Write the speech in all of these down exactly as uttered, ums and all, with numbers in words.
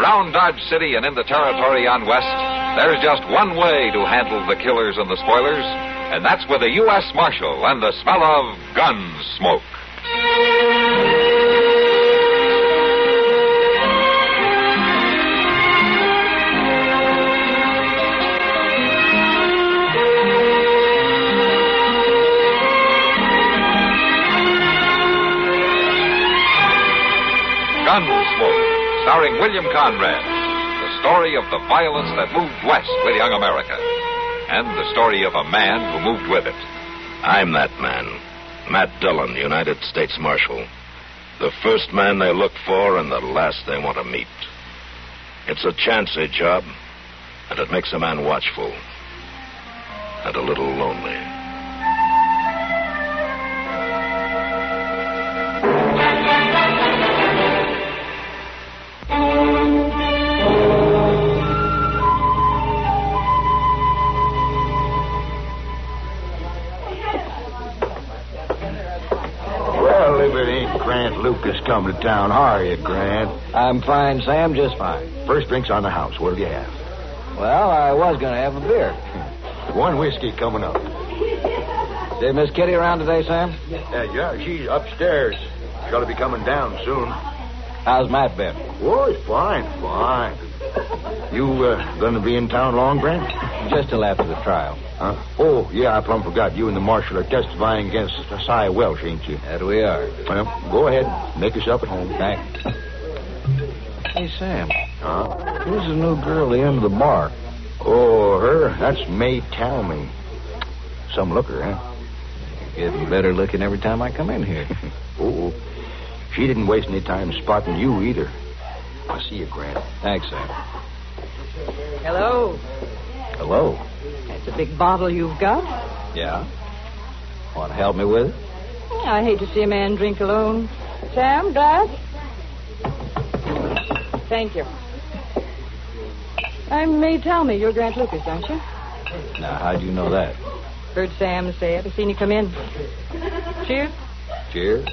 Around Dodge City and in the territory on West, there's just one way to handle the killers and the spoilers, and that's with a U S Marshal and the smell of gun smoke. Gunsmoke, starring William Conrad. The story of the violence that moved west with young America. And the story of a man who moved with it. I'm that man. Matt Dillon, United States Marshal. The first man they look for and the last they want to meet. It's a chancy job, and it makes a man watchful. And a little lonely. Lucas come to town. How are you, Grant? I'm fine, Sam, just fine. First drink's on the house. What'll you have? Well, I was going to have a beer. One whiskey coming up. Is Miss Kitty around today, Sam? Uh, yeah, she's upstairs. She's got to be coming down soon. How's Matt been? Oh, he's fine, fine. You uh, going to be in town long, Grant? Just till after the trial. Huh? Oh, yeah, I plumb forgot. You and the marshal are testifying against Cy Welch, ain't you? That we are. Well, go ahead. Make yourself at home. Thanks. Hey, Sam. Huh? Who's the new girl at the end of the bar? Oh, her? That's May Talmy. Some looker, huh? You're getting better looking every time I come in here. Oh, she didn't waste any time spotting you either. I'll see you, Grant. Thanks, Sam. Hello. Hello. That's a big bottle you've got. Yeah? Want to help me with it? I hate to see a man drink alone. Sam, glass? Thank you. I may tell me you're Grant Lucas, don't you? Now, how'd you know that? Heard Sam say it. I seen you come in. Cheers. Cheers.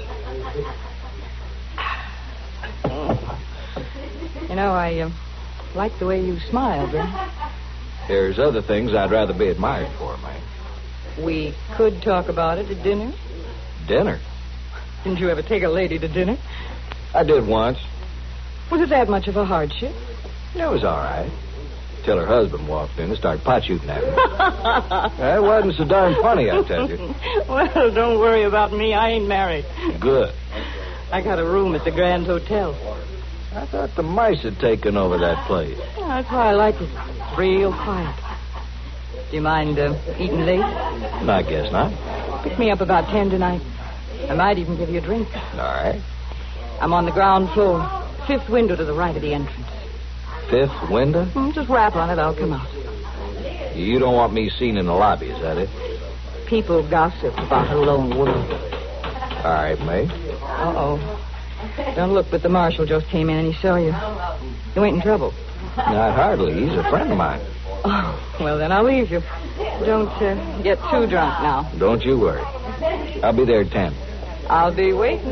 You know, I uh, like the way you smile, Grant. There's other things I'd rather be admired for, man. We could talk about it at dinner. Dinner? Didn't you ever take a lady to dinner? I did once. Was it that much of a hardship? It was all right. Till her husband walked in and started pot shooting at me. That wasn't so darn funny, I tell you. Well, don't worry about me. I ain't married. Good. I got a room at the Grand Hotel. I thought the mice had taken over that place. Oh, that's why I like it. It's real quiet. Do you mind uh, eating late? No, I guess not. Pick me up about ten tonight. I might even give you a drink. All right. I'm on the ground floor. Fifth window to the right of the entrance. Fifth window? Mm, just rap on it. I'll come out. You don't want me seen in the lobby, is that it? People gossip about a lone wolf. All right, May. Uh-oh. Don't look, but the marshal just came in and he saw you. You ain't in trouble. Not hardly. He's a friend of mine. Oh, well, then I'll leave you. Don't uh, get too drunk now. Don't you worry. I'll be there at ten. I'll be waiting.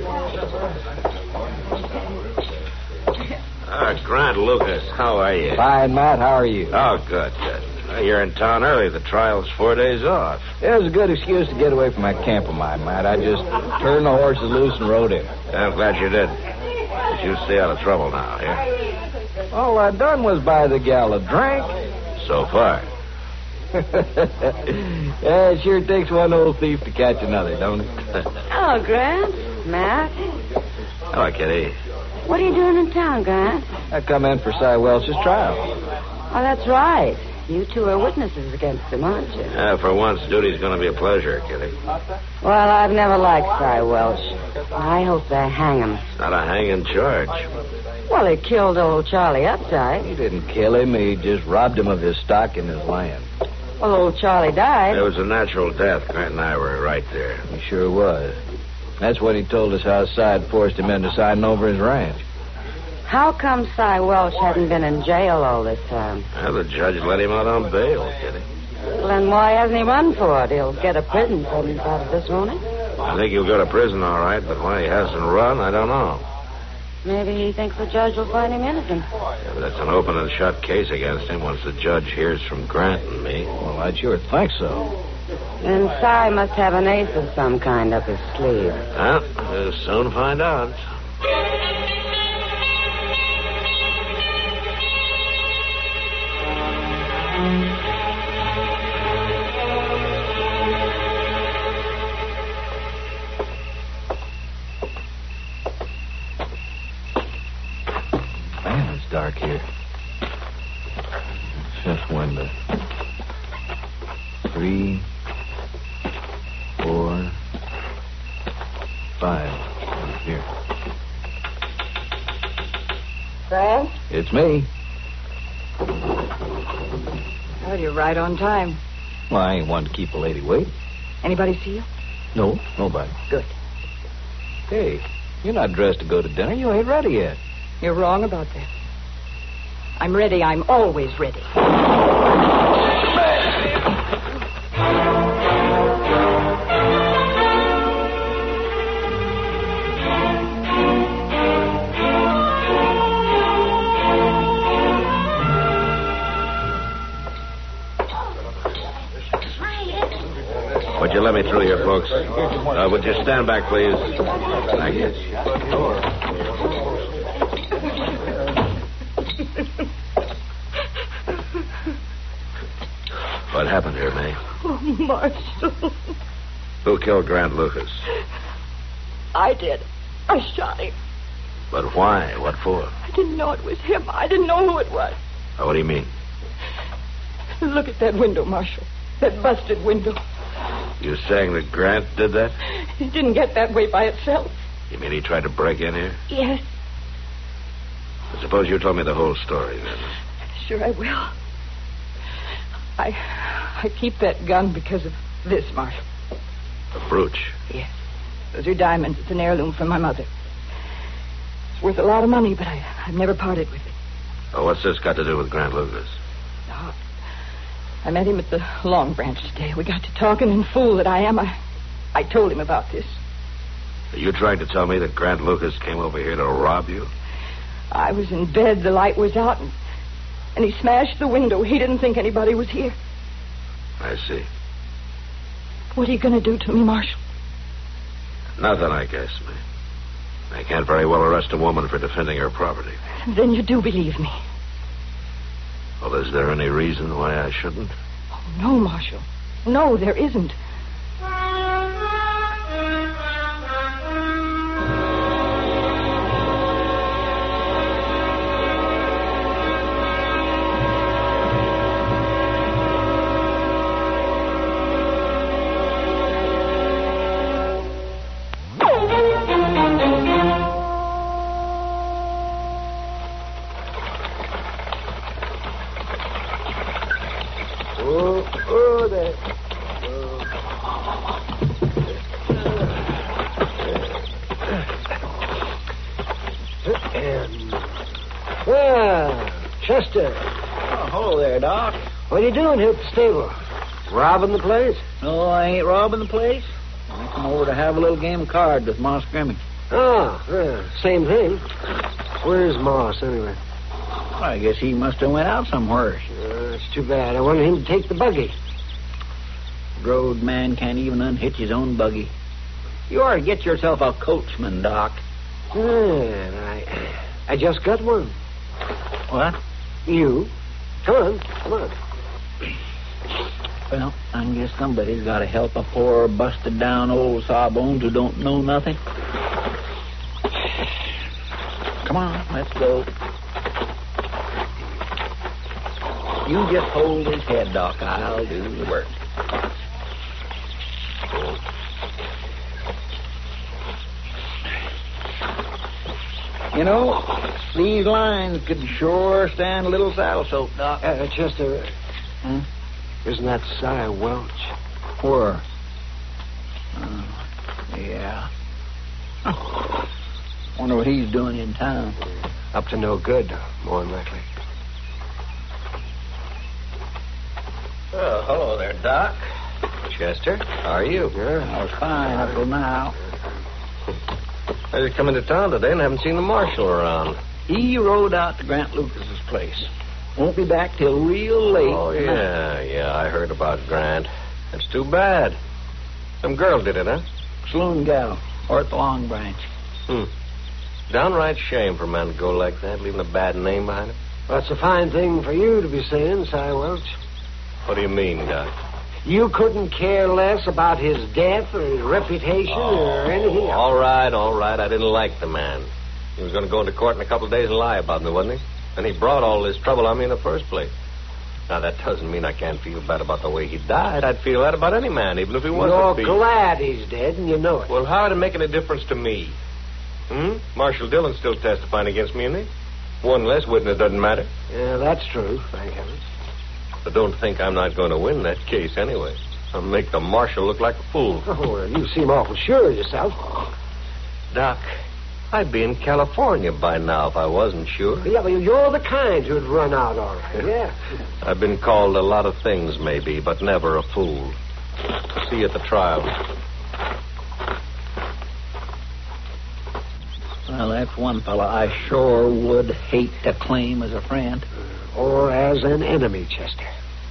Ah, Grant Lucas, how are you? Fine, Matt. How are you? Oh, good, good. Well, you're in town early. The trial's four days off. It was a good excuse to get away from that camp of mine, Matt. I just turned the horses loose and rode in. I'm glad you did. But you stay out of trouble now, yeah? All I done was buy the gal a drink. So far. Yeah, it sure takes one old thief to catch another, don't it? Hello, Grant. Matt. Hello, Kitty. What are you doing in town, Grant? I come in for Cy Welch's trial. Oh, that's right. You two are witnesses against him, aren't you? Yeah, for once, duty's going to be a pleasure, Kitty. Well, I've never liked Cy Welch. I hope they hang him. It's not a hanging charge. Well, he killed old Charlie Updike. He didn't kill him. He just robbed him of his stock and his land. Well, old Charlie died. It was a natural death. Grant and I were right there. He sure was. That's when he told us how Cy had forced him into signing over his ranch. How come Cy Welch hadn't been in jail all this time? Well, the judge let him out on bail, Kitty. Well, then why hasn't he run for it? He'll get a prison sentence out of this, won't he? I think he'll go to prison all right, but why he hasn't run, I don't know. Maybe he thinks the judge will find him innocent. Yeah, but that's an open and shut case against him once the judge hears from Grant and me. Well, I'd sure think so. Then Cy must have an ace of some kind up his sleeve. Well, we'll soon find out. Man, it's dark here. Fifth window. Three, four, five. Here. Frank? It's me. Well, you're right on time. Well, I ain't one to keep a lady waiting. Anybody see you? No, nobody. Good. Hey, you're not dressed to go to dinner. You ain't ready yet. You're wrong about that. I'm ready. I'm always ready. Would you let me through here, folks? Uh, would you stand back, please? Thank you. What happened here, May? Oh, Marshal. Who killed Grant Lucas? I did. I shot him. But why? What for? I didn't know it was him. I didn't know who it was. Oh, what do you mean? Look at that window, Marshal. That busted window. You saying that Grant did that? It didn't get that way by itself. You mean he tried to break in here? Yes. I suppose you told me the whole story, then. Sure I will. I I keep that gun because of this, Marshal. A brooch? Yes. Those are diamonds. It's an heirloom from my mother. It's worth a lot of money, but I, I've never parted with it. Oh, what's this got to do with Grant Lucas? No. I met him at the Long Branch today. We got to talking, and fool that I am, I, I told him about this. Are you trying to tell me that Grant Lucas came over here to rob you? I was in bed, the light was out, and, and he smashed the window. He didn't think anybody was here. I see. What are you going to do to me, Marshal? Nothing, I guess, man. I can't very well arrest a woman for defending her property. Then you do believe me. Well, is there any reason why I shouldn't? Oh, no, Marshal. No, there isn't. Chester. Oh, hello there, Doc. What are you doing here at the stable? Robbing the place? No, I ain't robbing the place. I come over to have a little game of cards with Moss Grimmy. Oh, yeah, same thing. Where's Moss, anyway? Well, I guess he must have went out somewhere. Uh, that's too bad. I wanted him to take the buggy. Road man can't even unhitch his own buggy. You ought to get yourself a coachman, Doc. Yeah, I, I just got one. What? You. Come on, come on. Well, I guess somebody's got to help a poor, busted-down old sawbones who don't know nothing. Come on, let's go. You just hold his head, Doc. I'll do the work. You know, these lines could sure stand a little saddle soap, Doc. Uh, Chester, Hmm? isn't that Cy Welch? Where? Uh, yeah. Wonder what he's doing in town. Up to no good, more than likely. Oh, hello there, Doc. Chester, how are you? Yeah. I was fine up till now. I just come into town today and haven't seen the marshal around. He rode out to Grant Lucas's place. Won't be back till real late. Oh, yeah, yeah, I heard about Grant. That's too bad. Some girl did it, huh? Saloon gal, or at the Long Branch. Hmm. Downright shame for a man to go like that, leaving a bad name behind him. That's a fine thing for you to be saying, Cy Welch. What do you mean, Doc? You couldn't care less about his death or his reputation Oh, or anything else. all right, all right. I didn't like the man. He was going to go into court in a couple of days and lie about me, wasn't he? And he brought all this trouble on me in the first place. Now, that doesn't mean I can't feel bad about the way he died. I'd feel that about any man, even if he wasn't. You're glad he's dead, and you know it. Well, how would it make any difference to me? Hmm? Marshal Dillon's still testifying against me, isn't he? One less witness doesn't matter. Yeah, that's true, thank heavens. But don't think I'm not going to win that case anyway. I'll make the marshal look like a fool. Oh, well, you seem awful sure of yourself. Doc, I'd be in California by now if I wasn't sure. Yeah, well, you're the kind who'd run out all right. Yeah. I've been called a lot of things, maybe, but never a fool. See you at the trial. Well, that's one fella I sure would hate to claim as a friend. Or as an enemy, Chester.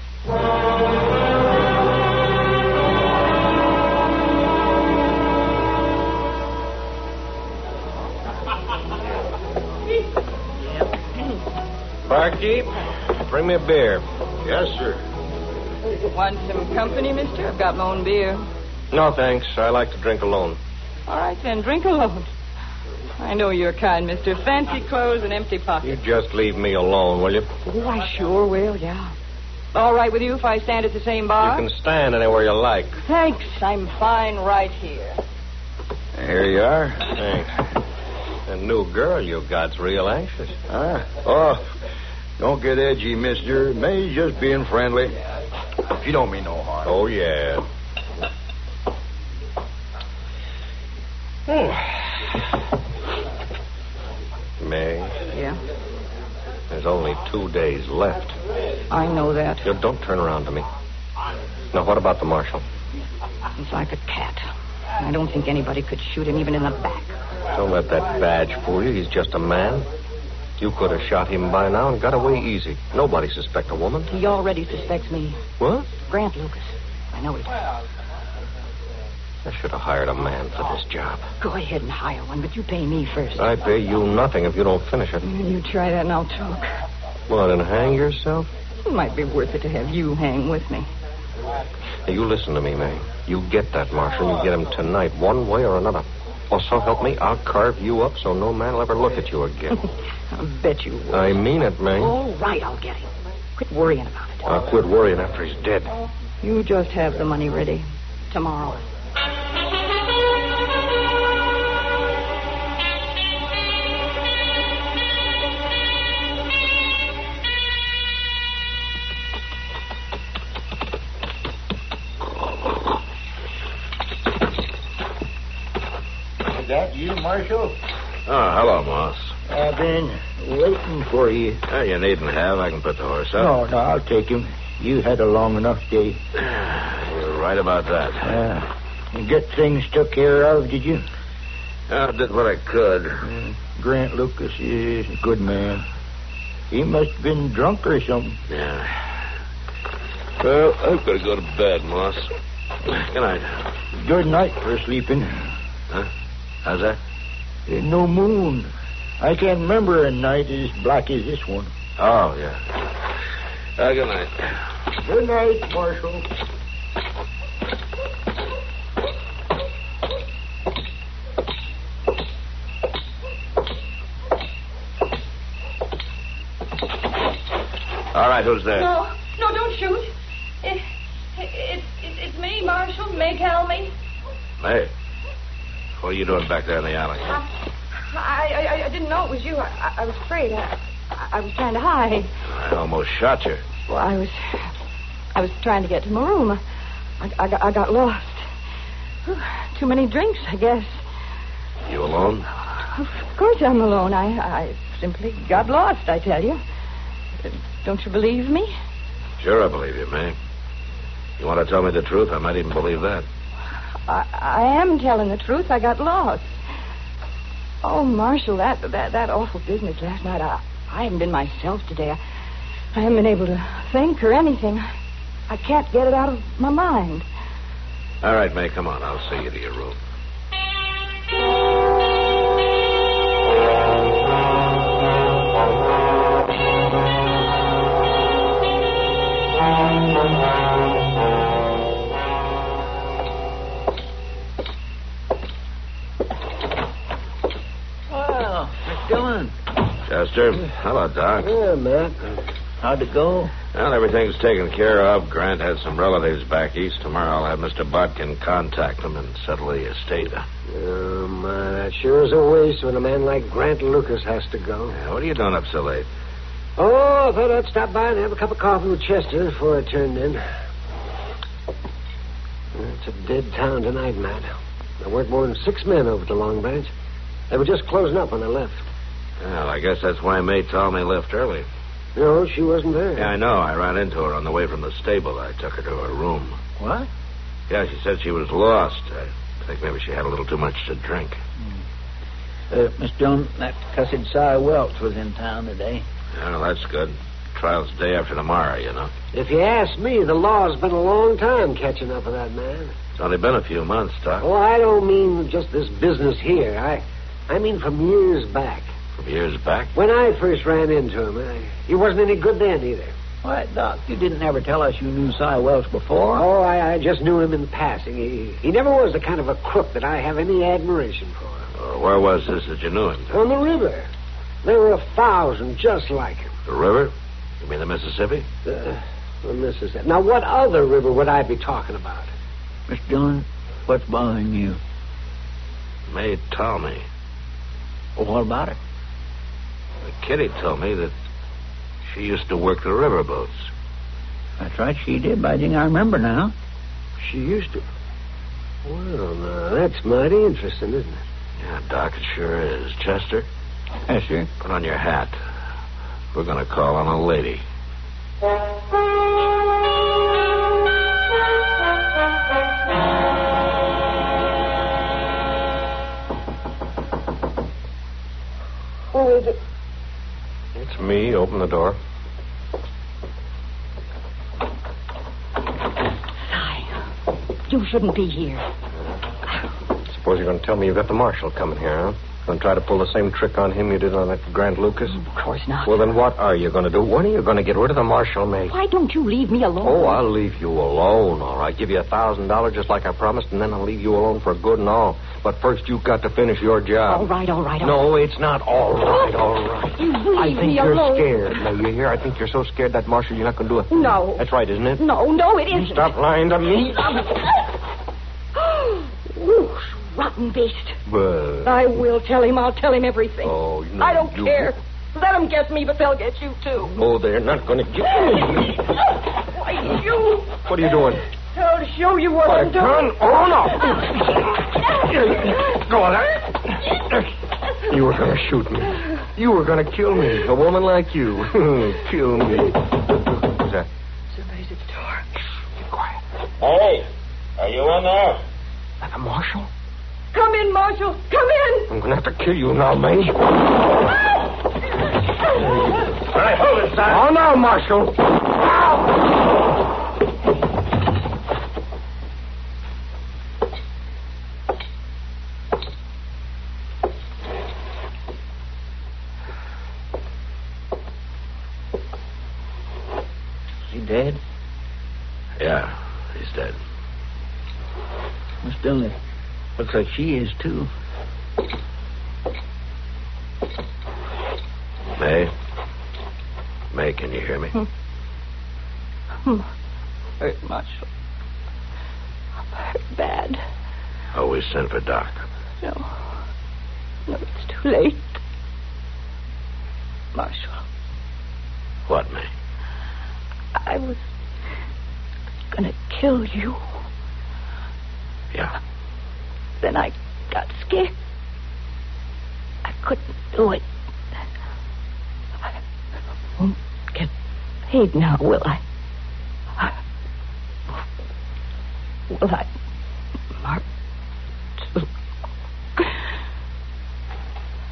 Barkeep, bring me a beer. Yes, sir. Want some company, mister? I've got my own beer. No, thanks. I like to drink alone. All right, then, drink alone. I know you're kind, mister. Fancy clothes and empty pockets. You just leave me alone, will you? Oh, I sure will, yeah. All right with you if I stand at the same bar? You can stand anywhere you like. Thanks. I'm fine right here. Here you are. Thanks. That new girl you got's real anxious. Huh? Oh, don't get edgy, mister. May's just being friendly. She don't mean no harm. Oh, yeah. May, Yeah? there's only two days left. I know that. You don't turn around to me. Now, what about the marshal? He's like a cat. I don't think anybody could shoot him even in the back. Don't let that badge fool you. He's just a man. You could have shot him by now and got away easy. Nobody suspect a woman. He already suspects me. What? Grant Lucas. I know he does. I should have hired a man for this job. Go ahead and hire one, but you pay me first. I pay you nothing if you don't finish it. You try that and I'll talk. What, and hang yourself? It might be worth it to have you hang with me. Now, you listen to me, May. You get that marshal. You get him tonight, one way or another. Or so help me, I'll carve you up so no man will ever look at you again. I'll bet you will. I mean it, May. All right, I'll get him. Quit worrying about it. I'll quit worrying after he's dead. You just have the money ready. Tomorrow. Is that you, Marshal? Oh, hello, Moss. I've been waiting for you. Oh, you needn't have. I can put the horse up. No, no, I'll take him. You had a long enough day. You're right about that. Uh, you get things took care of, did you? I did what I could. Uh, Grant Lucas is a good man. He must have been drunk or something. Yeah. Well, I've got to go to bed, Moss. Good night. Good night for sleeping. Huh? How's that? There's no moon. I can't remember a night as black as this one. Oh, yeah. Uh, good night. Good night, Marshal. All right, who's there? No, no, don't shoot. It, it, it, it's me, Marshal. Meg Helmy. Hey. What are you doing back there in the alley? I, I, I, I didn't know it was you. I, I was afraid. I, I was trying to hide. I almost shot you. Well, I was... I was trying to get to my room. I, I, got, I got lost. Whew, too many drinks, I guess. You alone? Of course I'm alone. I, I simply got lost, I tell you. Don't you believe me? Sure, I believe you, May. You want to tell me the truth? I might even believe that. I, I am telling the truth. I got lost. Oh, Marshal, that that that awful business last night. I, I haven't been myself today. I, I haven't been able to think or anything. I, I can't get it out of my mind. All right, May, come on. I'll see you to your room. Well, Miss Dillon. Chester. Hello, Doc. Yeah, Matt. How'd it go? Well, everything's taken care of. Grant has some relatives back east. Tomorrow I'll have Mister Bodkin contact them and settle the estate. Oh, my, that sure is a waste when a man like Grant Lucas has to go. Yeah, what are you doing up so late? Oh, I thought I'd stop by and have a cup of coffee with Chester before I turned in. It's a dead town tonight, Matt. There weren't more than six men over at the Long Branch. They were just closing up when I left. Well, I guess that's why May told me left early. No, she wasn't there. Yeah, I know. I ran into her on the way from the stable. I took her to her room. What? Yeah, she said she was lost. I think maybe she had a little too much to drink. Uh, Miss Dillon, that cussed Cy Welch was in town today. Well, that's good. Trial's day after tomorrow, you know. If you ask me, the law's been a long time catching up with that man. It's only been a few months, Doc. Oh, I don't mean just this business here. I, I mean from years back. From years back? When I first ran into him, I, he wasn't any good then either. Why, Doc, you didn't ever tell us you knew Cy Welch before. Oh, I, I just knew him in passing. He, he never was the kind of a crook that I have any admiration for. Uh, where was this that you knew him? On the river. There were a thousand just like him. The river? You mean the Mississippi? The, the Mississippi. Now, what other river would I be talking about? Miss Dillon, what's bothering you? May told me. Well, what about it? Kitty told me that she used to work the riverboats. That's right, she did, by jing, I remember now. She used to. Well, now, that's mighty interesting, isn't it? Yeah, Doc, it sure is. Chester? Yes, sir. Put on your hat. We're going to call on a lady. Who is it? It's me. Open the door. Cy, you shouldn't be here. Suppose you're going to tell me you've got the marshal coming here, huh? Going to try to pull the same trick on him you did on that Grant Lucas? Of course not. Well, then what are you going to do? When are you going to get rid of the marshal, May? Why don't you leave me alone? Oh, I'll leave you alone, all right. Give you a thousand dollars just like I promised, and then I'll leave you alone for good and all. But first, you've got to finish your job. All right, all right, all no, right. it's not all right, all right. You leave I think me you're alone. scared. Now, you hear? I think you're so scared that marshal you're not going to do a thing. No. That's right, isn't it? No, no, it isn't. Stop lying to me. Whoosh, rotten beast. But... I will tell him. I'll tell him everything. Oh, no, I don't you... care. Let them get me, but they'll get you, too. No, they're not going to get me. Why, you... What are you doing? I'll show you what, What, I'm a doing. gun? Oh, no. Go on. You were going to shoot me. You were going to kill me. A woman like you. Kill me. Who's that? Somebody's at the door. Be quiet. Hey, are you in there? Like a marshal? Come in, Marshal. Come in. I'm going to have to kill you now, May. All right, hold it, son. Oh, no, Marshal. Is he dead? Yeah, he's dead. Miss Dillon, looks like she is, too. May? May, can you hear me? Hmm. Hmm. Hurt, Marshal. Hurt bad. Always send for Doc. No. No, it's too late. Marshal, What, May? I was gonna kill you. Yeah. Then I got scared. I couldn't do it. I won't get paid now, will I? I will I, Marshal?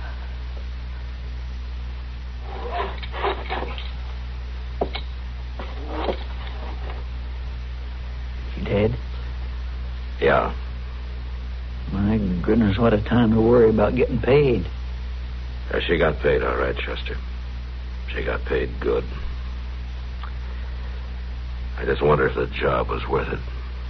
Ted? Yeah. My goodness, what a time to worry about getting paid. Yeah, she got paid all right, Chester. She got paid good. I just wonder if the job was worth it.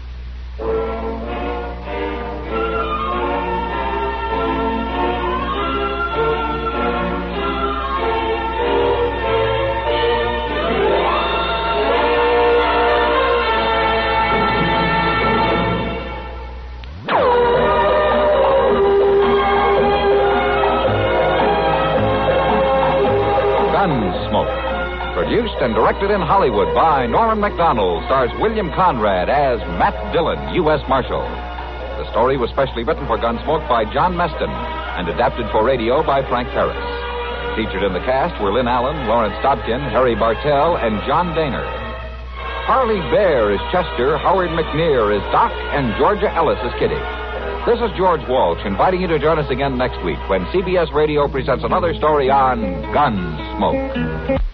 Gunsmoke. Produced and directed in Hollywood by Norman Macdonald, stars William Conrad as Matt Dillon, U S Marshal. The story was specially written for Gunsmoke by John Meston and adapted for radio by Frank Harris. Featured in the cast were Lynn Allen, Lawrence Dobkin, Harry Bartell, and John Daner. Harley Bear is Chester, Howard McNear is Doc, and Georgia Ellis is Kitty. This is George Walsh inviting you to join us again next week when C B S Radio presents another story on Gunsmoke.